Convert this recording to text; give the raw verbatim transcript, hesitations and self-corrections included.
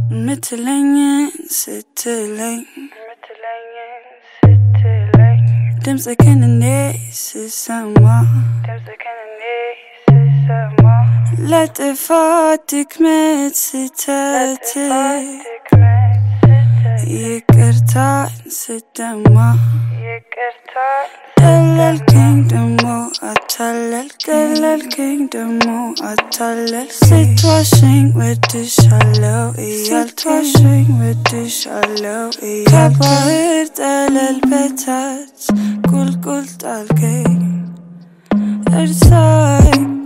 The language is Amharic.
ምትለኝ ስትለኝ ድምፅህን እንዴ ስሰማ ለጥፋት ድክመት ስተት ይቅርታን ስደማ ደለልከኝ ደሞ አታለል ደለልከኝ ደሞ አታለል ስትዋሸኝ ወድሻለው እያልተዋሸኝ ወድሻለው ከባህር ጠለል በታች ቁልቁል ጣልከኝ እርሳኝ